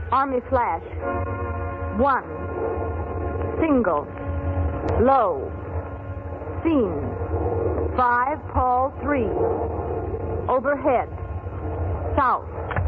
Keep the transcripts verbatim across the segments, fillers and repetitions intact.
Army flash. One. Single. Low. Scene. Five, Paul, three. Overhead. South.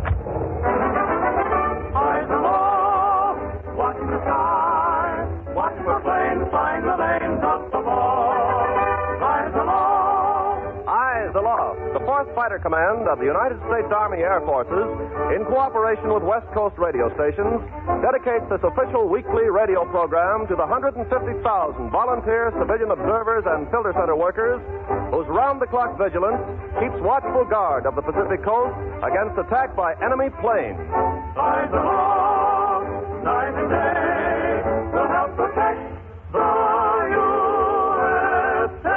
Eyes aloft, watching the sky, watching for planes flying the lanes of the ball. Eyes aloft. Eyes Aloft, the fourth Fighter Command of the United States Army Air Forces, in cooperation with West Coast radio stations, dedicates this official weekly radio program to the one hundred fifty thousand volunteer civilian observers and filter center workers whose round-the-clock vigilance keeps watchful guard of the Pacific coast against attack by enemy planes. Eyes aloft, night and day, to help protect the U S A.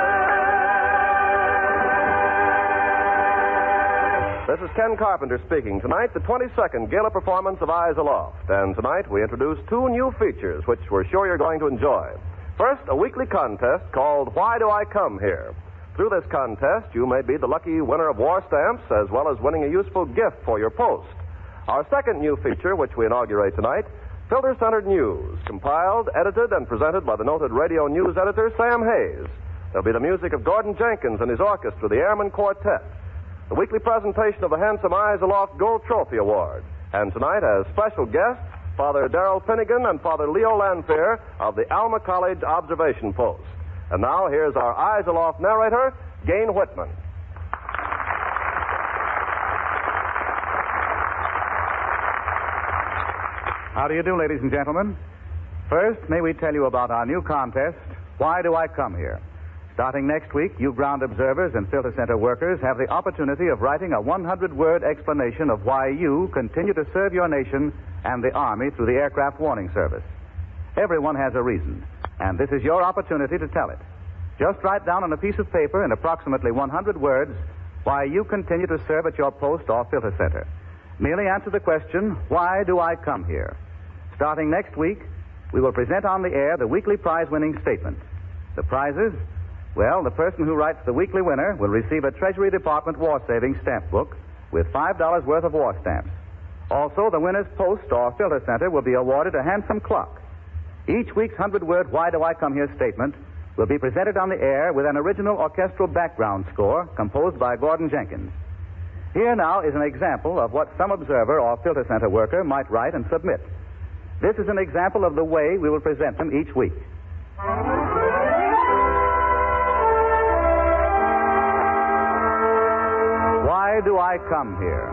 This is Ken Carpenter speaking. Tonight, the twenty-second gala performance of Eyes Aloft. And tonight, we introduce two new features which we're sure you're going to enjoy. First, a weekly contest called Why Do I Come Here? Through this contest, you may be the lucky winner of war stamps as well as winning a useful gift for your post. Our second new feature, which we inaugurate tonight, Filter-Centered News, compiled, edited, and presented by the noted radio news editor, Sam Hayes. There'll be the music of Gordon Jenkins and his orchestra, the Airman Quartet. The weekly presentation of the handsome Eyes Aloft Gold Trophy Award. And tonight, as special guests, Father Darrell Finnegan and Father Leo Lanphier of the Alma College Observation Post. And now, here's our Eyes Aloft narrator, Gain Whitman. How do you do, ladies and gentlemen? First, may we tell you about our new contest, Why Do I Come Here? Starting next week, you ground observers and filter center workers have the opportunity of writing a one hundred word explanation of why you continue to serve your nation and the Army through the Aircraft Warning Service. Everyone has a reason, and this is your opportunity to tell it. Just write down on a piece of paper in approximately one hundred words why you continue to serve at your post or filter center. Merely answer the question, why do I come here? Starting next week, we will present on the air the weekly prize-winning statement. The prizes? Well, the person who writes the weekly winner will receive a Treasury Department War Savings Stamp Book with five dollars worth of war stamps. Also, the winner's post or filter center will be awarded a handsome clock. Each week's hundred-word Why Do I Come Here statement will be presented on the air with an original orchestral background score composed by Gordon Jenkins. Here now is an example of what some observer or filter center worker might write and submit. This is an example of the way we will present them each week. Why do I come here?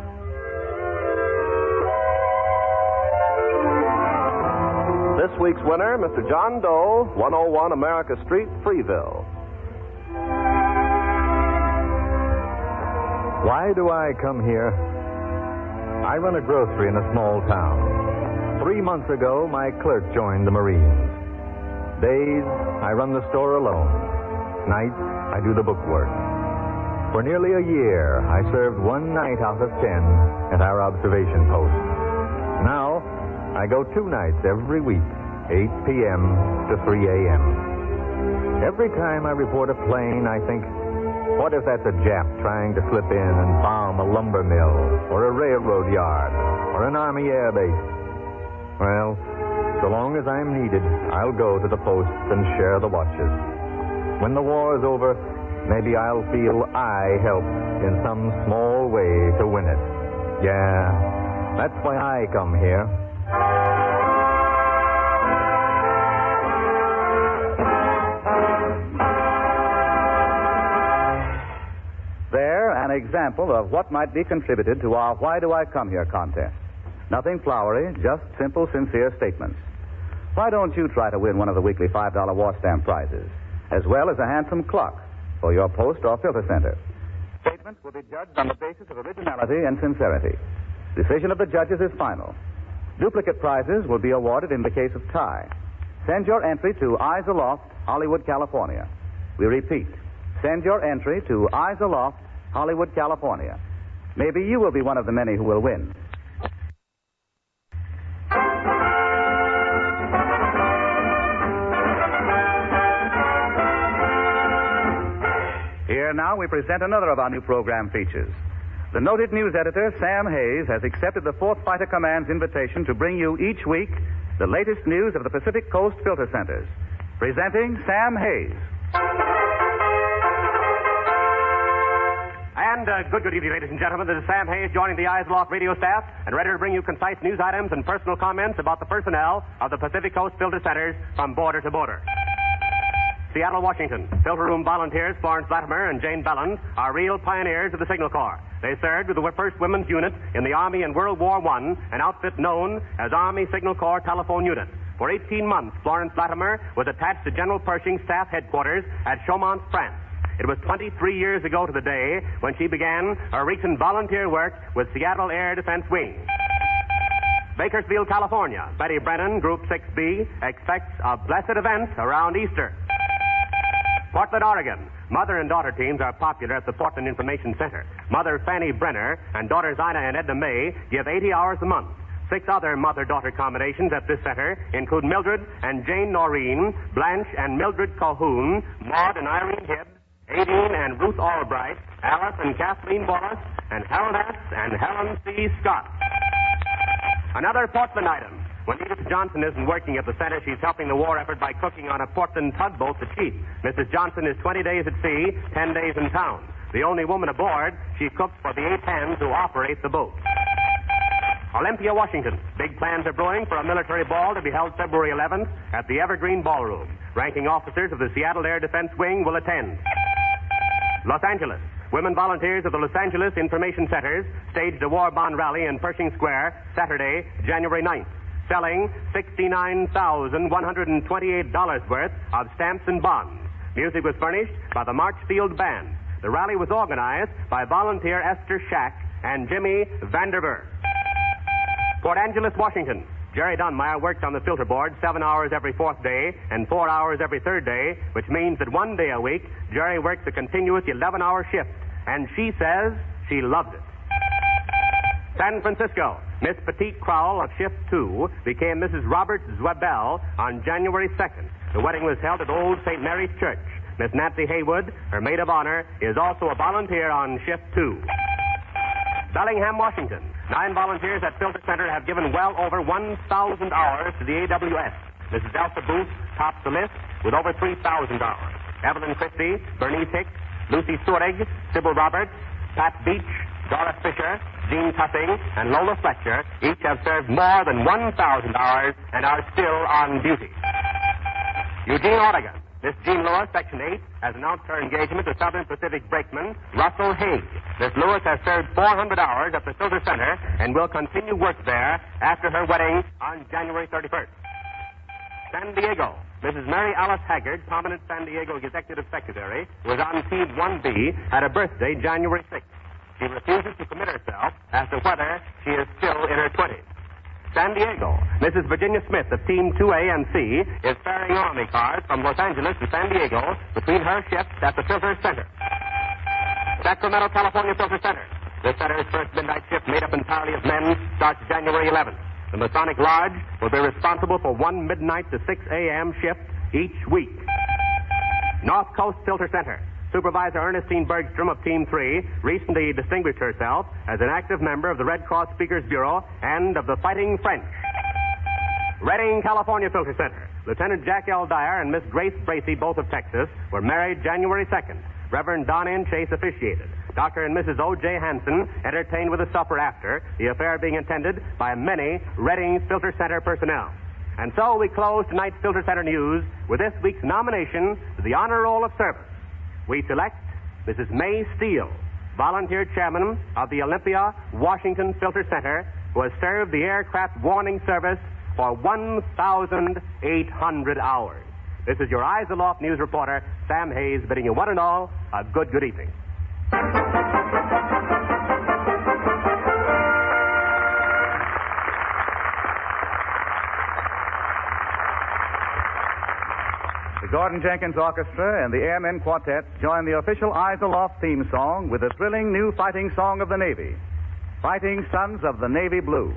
This week's winner, Mister John Doe, one oh one America Street, Freeville. Why do I come here? I run a grocery in a small town. Three months ago, my clerk joined the Marines. Days, I run the store alone. Nights, I do the bookwork. For nearly a year, I served one night out of ten at our observation post. Now, I go two nights every week, eight p.m. to three a.m. Every time I report a plane, I think, what if that's a Jap trying to slip in and bomb a lumber mill or a railroad yard or an Army air base? Well, so long as I'm needed, I'll go to the posts and share the watches. When the war's over, maybe I'll feel I helped in some small way to win it. Yeah, that's why I come here. There, an example of what might be contributed to our Why Do I Come Here contest. Nothing flowery, just simple, sincere statements. Why don't you try to win one of the weekly five dollar war stamp prizes, as well as a handsome clock for your post or filter center? Statements will be judged on the basis of originality and sincerity. Decision of the judges is final. Duplicate prizes will be awarded in the case of tie. Send your entry to Eyes Aloft, Hollywood, California. We repeat, send your entry to Eyes Aloft, Hollywood, California. Maybe you will be one of the many who will win. Here now we present another of our new program features. The noted news editor, Sam Hayes, has accepted the Fourth Fighter Command's invitation to bring you each week the latest news of the Pacific Coast Filter Centers. Presenting Sam Hayes. And uh, good, good evening, ladies and gentlemen. This is Sam Hayes joining the Eyes Aloft radio staff and ready to bring you concise news items and personal comments about the personnel of the Pacific Coast Filter Centers from border to border. Seattle, Washington. Filter Room volunteers Florence Latimer and Jane Belland are real pioneers of the Signal Corps. They served with the first women's unit in the Army in World War One, an outfit known as Army Signal Corps Telephone Unit. For eighteen months, Florence Latimer was attached to General Pershing's staff headquarters at Chaumont, France. It was twenty-three years ago to the day when she began her recent volunteer work with Seattle Air Defense Wing. Bakersfield, California. Betty Brennan, Group six B, expects a blessed event around Easter. Portland, Oregon. Mother and daughter teams are popular at the Portland Information Center. Mother Fanny Brenner and daughters Ina and Edna May give eighty hours a month. Six other mother-daughter combinations at this center include Mildred and Jane Noreen, Blanche and Mildred Colhoun, Maud and Irene Hibbs, Aideen and Ruth Albright, Alice and Kathleen Wallace, and Helen S. and Helen C. Scott. Another Portland item. When Edith Johnson isn't working at the center, she's helping the war effort by cooking on a Portland tugboat, the Chief. Missus Johnson is twenty days at sea, ten days in town. The only woman aboard, she cooks for the eight hands who operate the boat. Olympia, Washington. Big plans are brewing for a military ball to be held February eleventh at the Evergreen Ballroom. Ranking officers of the Seattle Air Defense Wing will attend. Los Angeles. Women volunteers of the Los Angeles Information Centers staged a war bond rally in Pershing Square Saturday, January ninth, selling sixty-nine thousand one hundred twenty-eight dollars worth of stamps and bonds. Music was furnished by the Marchfield Band. The rally was organized by volunteer Esther Shack and Jimmy Vanderberg. Port Angeles, Washington. Jerry Dunmire works on the filter board seven hours every fourth day and four hours every third day, which means that one day a week, Jerry works a continuous eleven-hour shift, and she says she loves it. San Francisco. Miss Petite Crowell of Shift two became Missus Robert Zwebel on January second. The wedding was held at Old Saint Mary's Church. Miss Nancy Haywood, her maid of honor, is also a volunteer on Shift two. Bellingham, Washington. Nine volunteers at Filter Center have given well over one thousand hours to the A W S. Missus Elsa Booth tops the list with over three thousand hours. Evelyn Christie, Bernice Hicks, Lucy Surig, Sybil Roberts, Pat Beach, Doris Fisher, Jean Tussing, and Lola Fletcher each have served more than one thousand hours and are still on duty. Eugene, Oregon. Miss Jean Lewis, Section eight, has announced her engagement to Southern Pacific brakeman Russell Haig. Miss Lewis has served four hundred hours at the Filter Center and will continue work there after her wedding on January thirty-first. San Diego. Missus Mary Alice Haggard, prominent San Diego Executive Secretary, who was on Team one B, had a birthday January sixth. She refuses to commit herself as to whether she is still in her twenties. San Diego. Missus Virginia Smith of Team two A and C is ferrying Army cars from Los Angeles to San Diego between her shifts at the Filter Center. Sacramento, California Filter Center. The center's first midnight shift, made up entirely of men, starts January eleventh. The Masonic Lodge will be responsible for one midnight to six a.m. shift each week. North Coast Filter Center. Supervisor Ernestine Bergstrom of Team three recently distinguished herself as an active member of the Red Cross Speakers Bureau and of the Fighting French. Redding, California Filter Center. Lieutenant Jack L. Dyer and Miss Grace Bracey, both of Texas, were married January second. Reverend Don N. Chase officiated. Doctor and Missus O J. Hansen entertained with a supper after, the affair being attended by many Redding Filter Center personnel. And so we close tonight's Filter Center news with this week's nomination to the Honor Roll of Service. We select Missus May Steele, volunteer chairman of the Olympia, Washington Filter Center, who has served the aircraft warning service for one thousand eight hundred hours. This is your Eyes Aloft news reporter, Sam Hayes, bidding you one and all a good, good evening. The Gordon Jenkins Orchestra and the Airmen Quartet join the official Eyes Aloft theme song with a thrilling new fighting song of the Navy, Fighting Sons of the Navy Blue.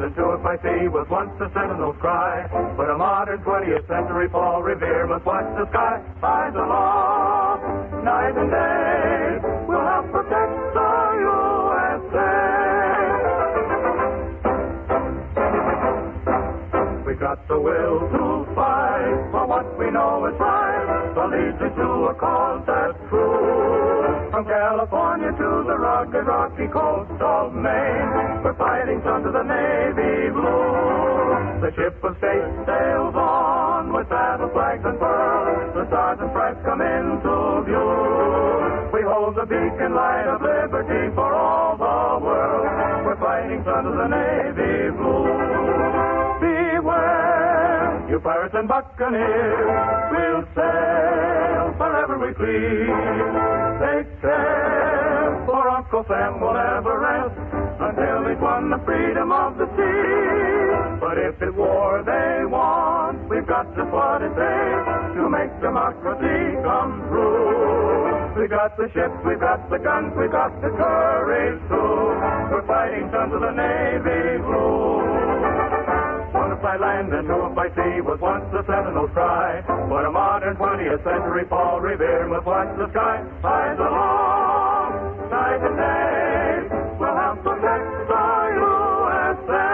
and to it by sea was once the sentinel's cry. But a modern twentieth century Paul Revere must watch the sky. Eyes aloft, night and day, we'll help protect the U S A. We got the will to fight for what we know is right, the leader to a cause that's true. From California to the rugged, rocky coast of Maine, we're fighting under the navy blue. The ship of state sails on with saddle flags and furls. The stars and stripes come into view. We hold the beacon light of liberty for all the world. We're fighting under the navy blue. Beware, you pirates and buccaneers, we'll sail wherever we please. Take care, for Uncle Sam will never rest until he's won the freedom of the sea. But if it's war they want, we've got just what it takes to make democracy come true. We've got the ships, we've got the guns, we've got the courage too. We're fighting under the navy blue. One by land and two by sea was once the sentinel's cry. But a modern twentieth century Paul Revere must watch the sky. Eyes along, night and day, we'll help protect the U S A.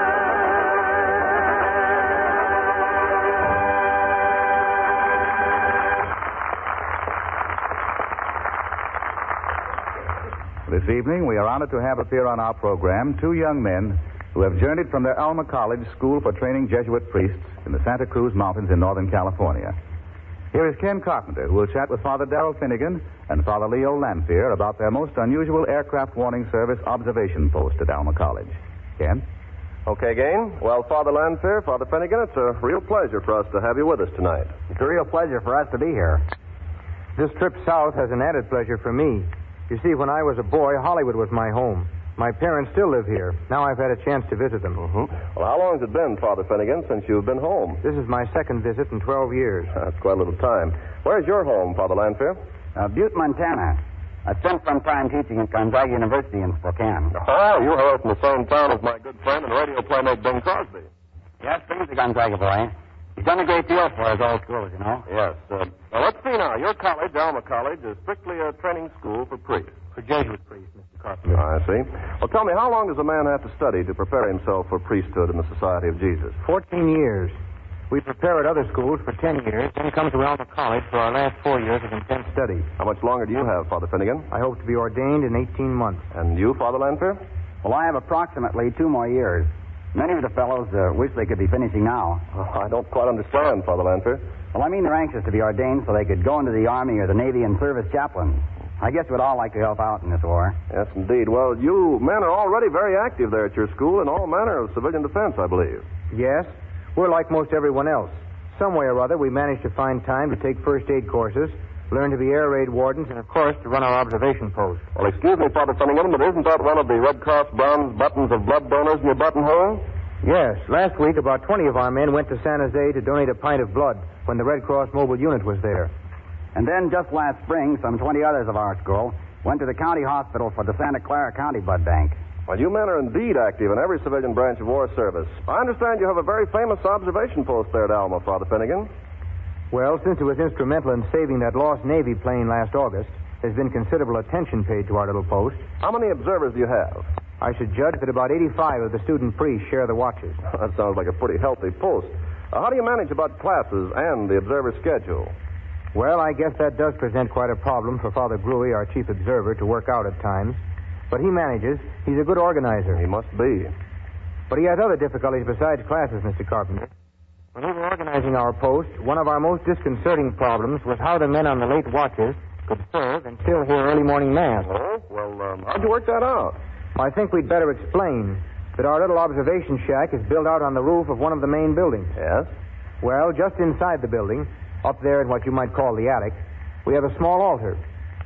This evening, we are honored to have appear on our program two young men who have journeyed from their Alma College School for Training Jesuit Priests in the Santa Cruz Mountains in Northern California. Here is Ken Carpenter, who will chat with Father Darrell Finnegan and Father Leo Lanphier about their most unusual aircraft warning service observation post at Alma College. Ken? Okay, Gain. Well, Father Lanphier, Father Finnegan, it's a real pleasure for us to have you with us tonight. It's a real pleasure for us to be here. This trip south has an added pleasure for me. You see, when I was a boy, Hollywood was my home. My parents still live here. Now I've had a chance to visit them. Mm-hmm. Well, how long has it been, Father Finnegan, since you've been home? This is my second visit in twelve years. That's quite a little time. Where's your home, Father Lanphier? Uh, Butte, Montana. I spent some time teaching at Gonzaga University in Spokane. Oh, you hail from the same town as my good friend and radio playmate Bing Crosby. Yes, Bing's a Gonzaga boy. He's done a great deal for his old school, you know. Yes. Uh, well, let's see now. Your college, Alma College, is strictly a training school for priests. For Jesuit priests, Mister Carpenter. I see. Well, tell me, how long does a man have to study to prepare himself for priesthood in the Society of Jesus? Fourteen years. We prepare at other schools for ten years, then come to Alma College for our last four years of intense study. How much longer do you have, Father Finnegan? I hope to be ordained in eighteen months. And you, Father Lanphier? Well, I have approximately two more years. Many of the fellows uh, wish they could be finishing now. Oh, I don't quite understand, Father Lanphier. Well, I mean they're anxious to be ordained so they could go into the Army or the Navy and serve as chaplains. I guess we'd all like to help out in this war. Yes, indeed. Well, you men are already very active there at your school in all manner of civilian defense, I believe. Yes. We're like most everyone else. Some way or other, we managed to find time to take first aid courses, learn to be air raid wardens, and, of course, to run our observation post. Well, excuse me, Father Finnegan, but isn't that one of the Red Cross bronze buttons of blood donors in your buttonhole? Yes. Last week, about twenty of our men went to San Jose to donate a pint of blood when the Red Cross mobile unit was there. And then just last spring, some twenty others of our school went to the county hospital for the Santa Clara County Blood Bank. Well, you men are indeed active in every civilian branch of war service. I understand you have a very famous observation post there at Alma, Father Finnegan. Well, since it was instrumental in saving that lost Navy plane last August, there's been considerable attention paid to our little post. How many observers do you have? I should judge that about eighty-five of the student priests share the watches. That sounds like a pretty healthy post. Uh, how do you manage about classes and the observer schedule? Well, I guess that does present quite a problem for Father Gruey, our chief observer, to work out at times. But he manages. He's a good organizer. He must be. But he has other difficulties besides classes, Mister Carpenter. When we were organizing our post, one of our most disconcerting problems was how the men on the late watches could serve and still hear early morning mass. Oh, well, um, how'd you work that out? I think we'd better explain that our little observation shack is built out on the roof of one of the main buildings. Yes? Well, just inside the building, up there in what you might call the attic, we have a small altar.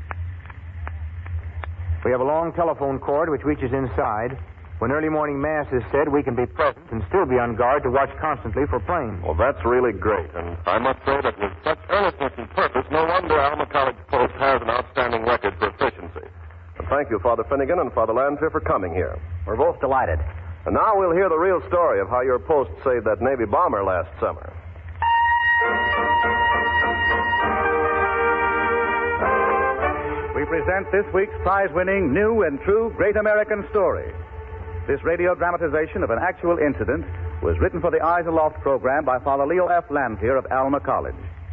We have a long telephone cord which reaches inside. When early morning mass is said, we can be present and still be on guard to watch constantly for planes. Well, that's really great, and I must say that with such earnestness and purpose, no wonder Alma College Post has an outstanding record for efficiency. And thank you, Father Finnegan and Father Lanphier, for coming here. We're both delighted. And now we'll hear the real story of how your post saved that Navy bomber last summer. We present this week's prize-winning, new and true Great American Story. This radio dramatization of an actual incident was written for the Eyes Aloft program by Father Leo F. Lanphier of Alma College.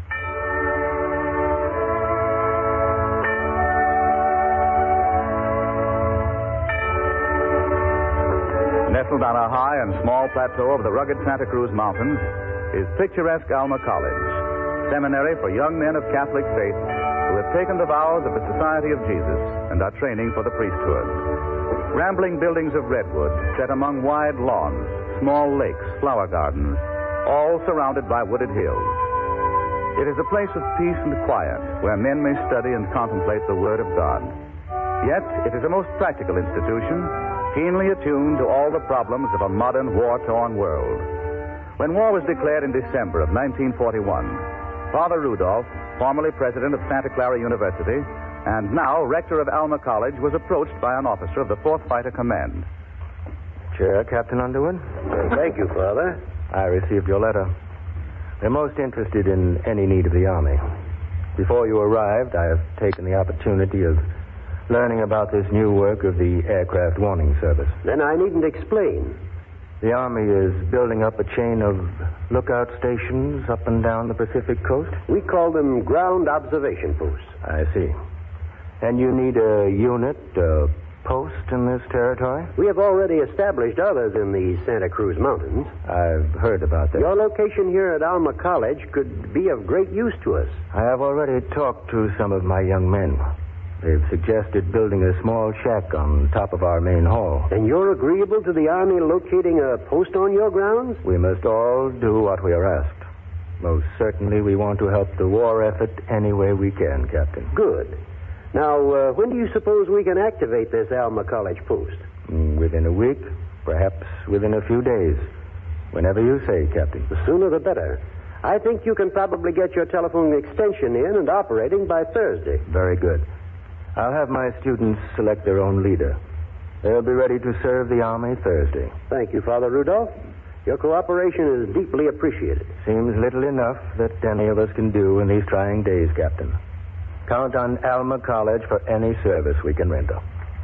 Nestled on a high and small plateau of the rugged Santa Cruz Mountains is picturesque Alma College, seminary for young men of Catholic faith who have taken the vows of the Society of Jesus and are training for the priesthood. Rambling buildings of redwood set among wide lawns, small lakes, flower gardens, all surrounded by wooded hills. It is a place of peace and quiet where men may study and contemplate the Word of God. Yet it is a most practical institution, keenly attuned to all the problems of a modern war-torn world. When war was declared in December of nineteen forty-one, Father Rudolph, formerly president of Santa Clara University and now rector of Alma College, was approached by an officer of the fourth Fighter Command. Chair, Captain Underwood. Thank you, Father. I received your letter. They're most interested in any need of the Army. Before you arrived, I have taken the opportunity of learning about this new work of the Aircraft Warning Service. Then I needn't explain. The Army is building up a chain of lookout stations up and down the Pacific coast? We call them ground observation posts. I see. And you need a unit, a post in this territory? We have already established others in the Santa Cruz Mountains. I've heard about that. Your location here at Alma College could be of great use to us. I have already talked to some of my young men. They've suggested building a small shack on top of our main hall. And you're agreeable to the Army locating a post on your grounds? We must all do what we are asked. Most certainly we want to help the war effort any way we can, Captain. Good. Now, uh, when do you suppose we can activate this Alma College post? Mm, within a week, perhaps within a few days. Whenever you say, Captain. The sooner the better. I think you can probably get your telephone extension in and operating by Thursday. Very good. I'll have my students select their own leader. They'll be ready to serve the Army Thursday. Thank you, Father Rudolph. Your cooperation is deeply appreciated. Seems little enough that any of us can do in these trying days, Captain. Count on Alma College for any service we can render.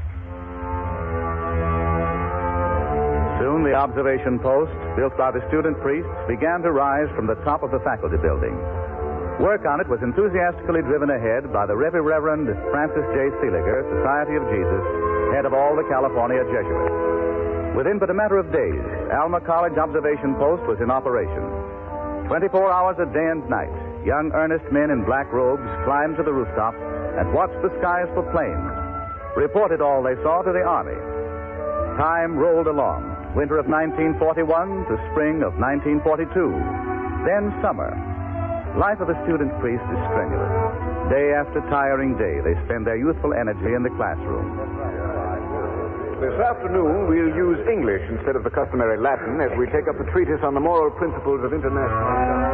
Soon the observation post, built by the student priests, began to rise from the top of the faculty building. Work on it was enthusiastically driven ahead by the Reverend Francis J. Seeliger, Society of Jesus, head of all the California Jesuits. Within but a matter of days, Alma College Observation Post was in operation. Twenty-four hours a day and night, young earnest men in black robes climbed to the rooftop and watched the skies for planes, reported all they saw to the Army. Time rolled along, winter of nineteen forty-one to spring of nineteen forty-two, then summer. Life of a student priest is strenuous. Day after tiring day, they spend their youthful energy in the classroom. This afternoon, we'll use English instead of the customary Latin as we take up the treatise on the moral principles of international...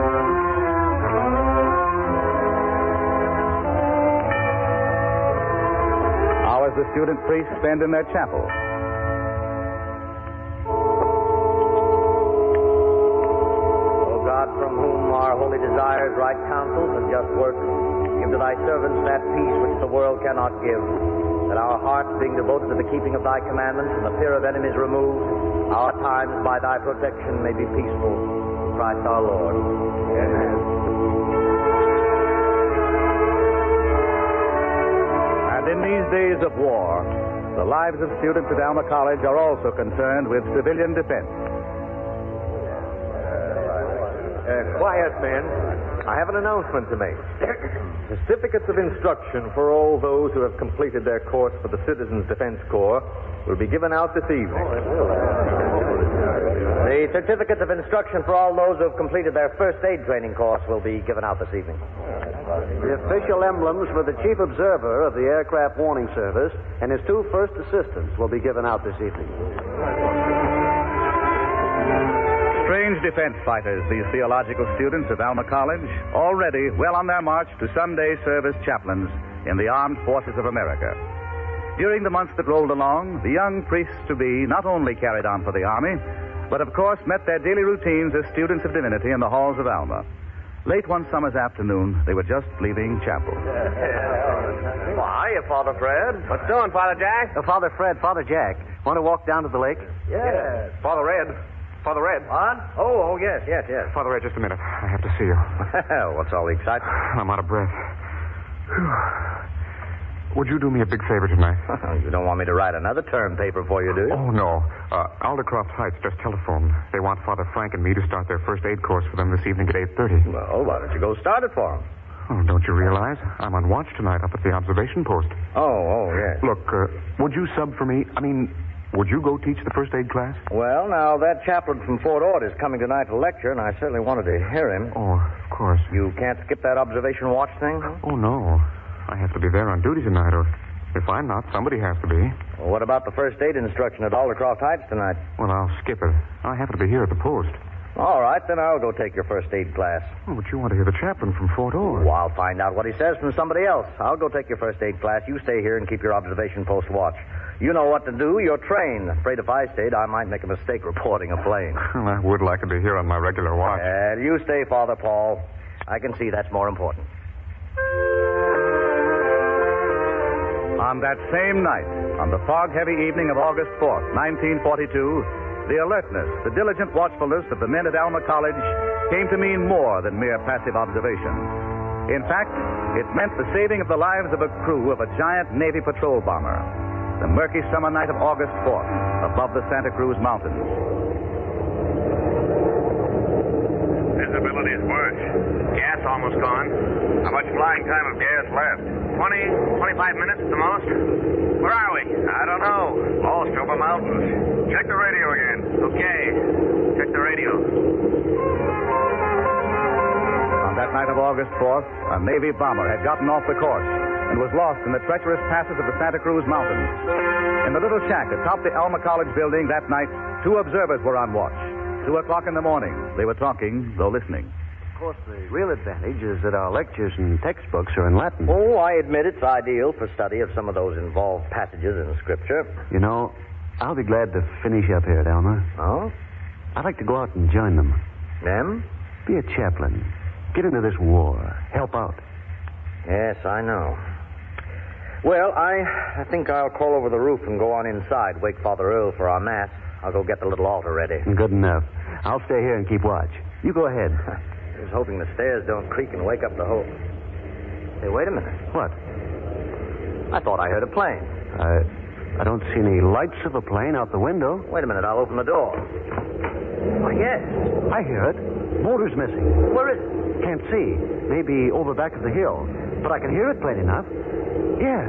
Hours the student priests spend in their chapel. From whom our holy desires, right counsels, and just works, give to thy servants that peace which the world cannot give, that our hearts, being devoted to the keeping of thy commandments and the fear of enemies removed, our times by thy protection may be peaceful. Through Christ our Lord. Amen. And in these days of war, the lives of students at Alma College are also concerned with civilian defense. Uh, quiet, men. I have an announcement to make. Certificates of instruction for all those who have completed their course for the Citizens Defense Corps will be given out this evening. The certificates of instruction for all those who have completed their first aid training course will be given out this evening. The official emblems for the chief observer of the Aircraft Warning Service and his two first assistants will be given out this evening. Strange defense fighters, these theological students of Alma College, already well on their march to someday serve as chaplains in the armed forces of America. During the months that rolled along, the young priests-to-be not only carried on for the Army, but of course met their daily routines as students of divinity in the halls of Alma. Late one summer's afternoon, they were just leaving chapel. Why, hiya, Father Fred. What's doing, Father Jack? Uh, Father Fred, Father Jack. Want to walk down to the lake? Yes. Father Red. Father Red. What? Oh, oh, yes, yes, yes. Father Red, just a minute. I have to see you. What's all the excitement? I'm out of breath. Would you do me a big favor tonight? You don't want me to write another term paper for you, do you? Oh, no. Uh, Aldercroft Heights just telephoned. They want Father Frank and me to start their first aid course for them this evening at eight thirty. Well, why don't you go start it for them? Oh, don't you realize? I'm on watch tonight up at the observation post. Oh, oh, yes. Look, uh, would you sub for me? I mean, would you go teach the first aid class? Well, now, that chaplain from Fort Ord is coming tonight to lecture, and I certainly wanted to hear him. Oh, of course. You can't skip that observation watch thing? Oh, no. I have to be there on duty tonight, or if I'm not, somebody has to be. Well, what about the first aid instruction at Aldercroft Heights tonight? Well, I'll skip it. I happen to be here at the post. All right, then I'll go take your first aid class. Oh, but you want to hear the chaplain from Fort Ord. Oh, I'll find out what he says from somebody else. I'll go take your first aid class. You stay here and keep your observation post watch. You know what to do. You're trained. Afraid if I stayed, I might make a mistake reporting a plane. Well, I would like to be here on my regular watch. And you stay, Father Paul. I can see that's more important. On that same night, on the fog-heavy evening of August fourth, nineteen forty-two, the alertness, the diligent watchfulness of the men at Alma College came to mean more than mere passive observation. In fact, it meant the saving of the lives of a crew of a giant Navy patrol bomber. The murky summer night of August fourth, above the Santa Cruz Mountains. Visibility's worse. Gas almost gone. How much flying time of gas left? Twenty, twenty-five minutes at the most. Where are we? I don't know. Lost over mountains. Check the radio again. Okay. Check the radio. On that night of August fourth, a Navy bomber had gotten off the course and was lost in the treacherous passes of the Santa Cruz Mountains. In the little shack atop the Alma College building that night, two observers were on watch. Two o'clock in the morning. They were talking, though listening. Of course, the real advantage is that our lectures and textbooks are in Latin. Oh, I admit it's ideal for study of some of those involved passages in Scripture. You know, I'll be glad to finish up here at Alma. Oh? I'd like to go out and join them. Them? Be a chaplain. Get into this war. Help out. Yes, I know. Well, I, I think I'll crawl over the roof and go on inside, wake Father Earl for our Mass. I'll go get the little altar ready. Good enough. I'll stay here and keep watch. You go ahead. I was hoping the stairs don't creak and wake up the whole... Hey, wait a minute. What? I thought I heard a plane. I, I don't see any lights of a plane out the window. Wait a minute, I'll open the door. Oh, yes. I hear it. Motor's missing. Where is it? Can't see. Maybe over back of the hill. But I can hear it plain enough. Yeah.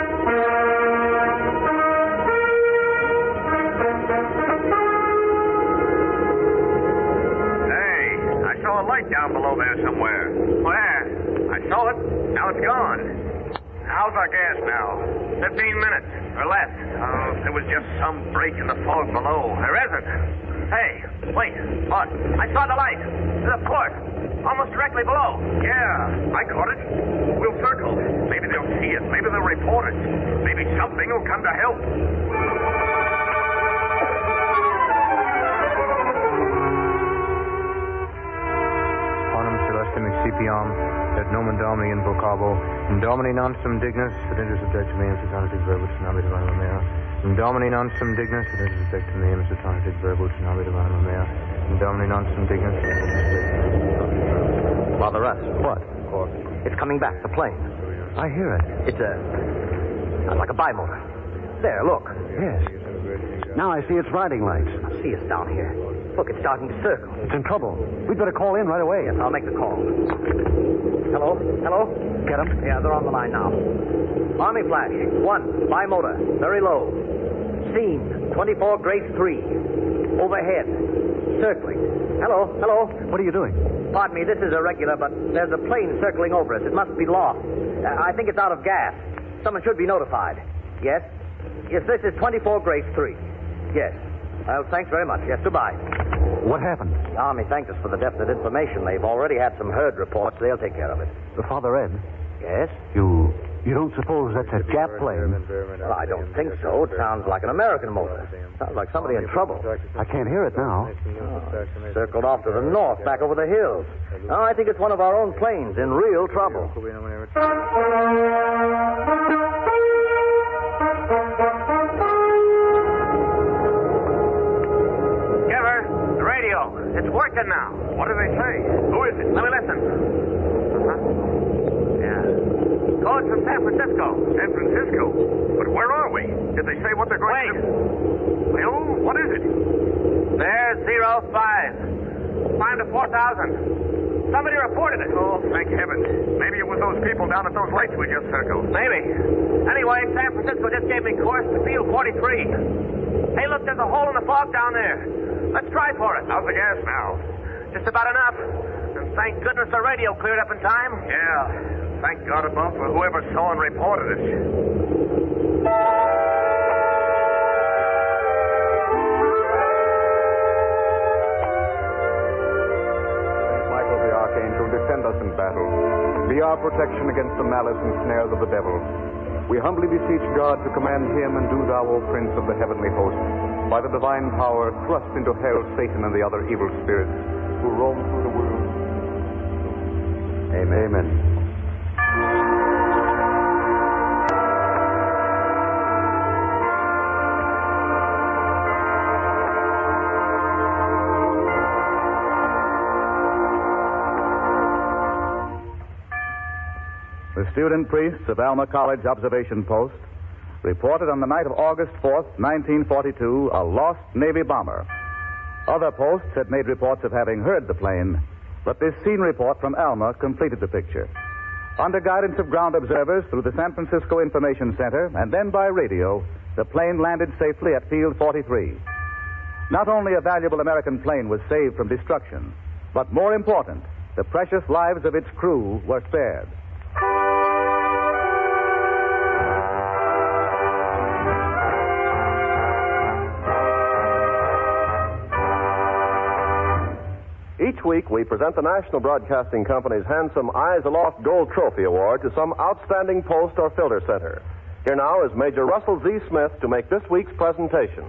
I saw a light down below there somewhere. Where? I saw it. Now it's gone. How's our gas now? Fifteen minutes or less. Oh, there was just some break in the fog below. There isn't. Hey, wait. What? I saw the light. The port. Almost directly below. Yeah, I caught it. We'll circle. Maybe they'll see us. Maybe they'll report us. Maybe something will come to help. Excipiam, et nomen Domini in vocabo, in Domini non sum dignus, et inter subjectum meum satanatic verbus nabit anima mea, in Domini non sum dignus, et inter subjectum meum satanatic verbus nabit anima mea, in Domini non sum dignus, et inter subjectum... Father Russ. What? Of course. It's coming back, the plane. I hear it. It's a... like a bimotor. There, look. Yes. Now I see its riding lights. I see us down here. Look, it's starting to circle. It's in trouble. We'd better call in right away. Yes, I'll make the call. Hello? Hello? Get them? Yeah, they're on the line now. Army flash. One. Bimotor. Very low. Scene. twenty-four grade three. Overhead. Circling. Hello? Hello? What are you doing? Pardon me, this is irregular, but there's a plane circling over us. It must be lost. Uh, I think it's out of gas. Someone should be notified. Yes? Yes, this is twenty-four grade three. Yes. Well, thanks very much. Yes, goodbye. What happened? The Army thanked us for the definite information. They've already had some herd reports. They'll take care of it. The Father Ed? Yes? You You don't suppose that's a Jap plane? Well, I don't think so. It sounds like an American motor. Sounds like somebody in trouble. I can't hear it now. Oh, circled off to the north, back over the hills. Oh, I think it's one of our own planes in real trouble. Giver, the radio. It's working now. What do they say? Who is it? Let me listen. Uh-huh. Yeah. Code from San Francisco. San Francisco? But where are we? Did they say what they're going Wait. to do? Well, what is it? Bear zero five. Climb to four thousand. Somebody reported it. Oh, thank heavens. Maybe it was those people down at those lights we just circled. Maybe. Anyway, San Francisco just gave me course to field forty-three. Hey, look, there's a hole in the fog down there. Let's try for it. How's the gas now? Just about enough. And thank goodness the radio cleared up in time. Yeah. Thank God above for whoever saw and reported us. Michael the Archangel, defend us in battle. Be our protection against the malice and snares of the devil. We humbly beseech God to command him, and do thou, O Prince of the heavenly host, by the divine power, thrust into hell Satan and the other evil spirits who roam through the world. Amen. Amen. The student priests of Alma College Observation Post reported on the night of August fourth, nineteen forty-two, a lost Navy bomber. Other posts had made reports of having heard the plane, but this scene report from Alma completed the picture. Under guidance of ground observers through the San Francisco Information Center and then by radio, the plane landed safely at Field forty-three. Not only a valuable American plane was saved from destruction, but more important, the precious lives of its crew were spared. Each week, we present the National Broadcasting Company's handsome Eyes Aloft Gold Trophy Award to some outstanding post or filter center. Here now is Major Russell Z. Smith to make this week's presentation.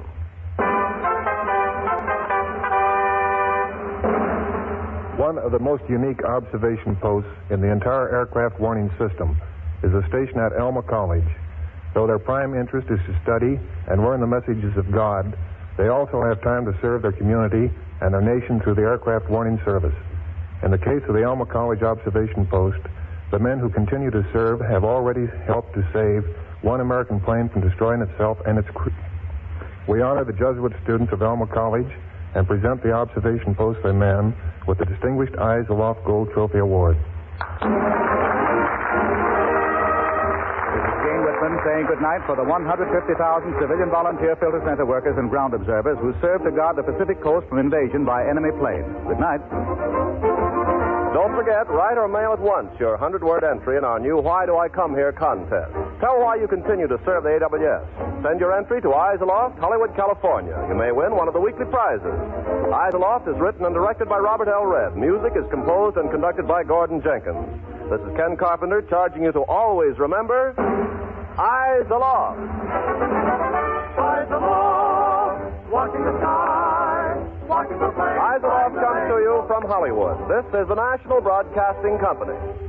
One of the most unique observation posts in the entire aircraft warning system is the station at Alma College. Though their prime interest is to study and learn the messages of God, they also have time to serve their community and their nation through the aircraft warning service. In the case of the Alma College observation post, the men who continue to serve have already helped to save one American plane from destroying itself and its crew. We honor the Jesuit students of Alma College and present the observation post their men with the Distinguished Eyes Aloft Gold Trophy Award. Saying goodnight for the one hundred fifty thousand civilian volunteer filter center workers and ground observers who serve to guard the Pacific coast from invasion by enemy planes. Good night. Don't forget, write or mail at once your hundred-word entry in our new Why Do I Come Here contest. Tell why you continue to serve the A W S. Send your entry to Eyes Aloft, Hollywood, California. You may win one of the weekly prizes. Eyes Aloft is written and directed by Robert L. Redd. Music is composed and conducted by Gordon Jenkins. This is Ken Carpenter charging you to always remember... Eyes Aloft. Eyes aloft, watching the sky, watching the planes. Eyes Aloft comes to you from Hollywood. This is the National Broadcasting Company.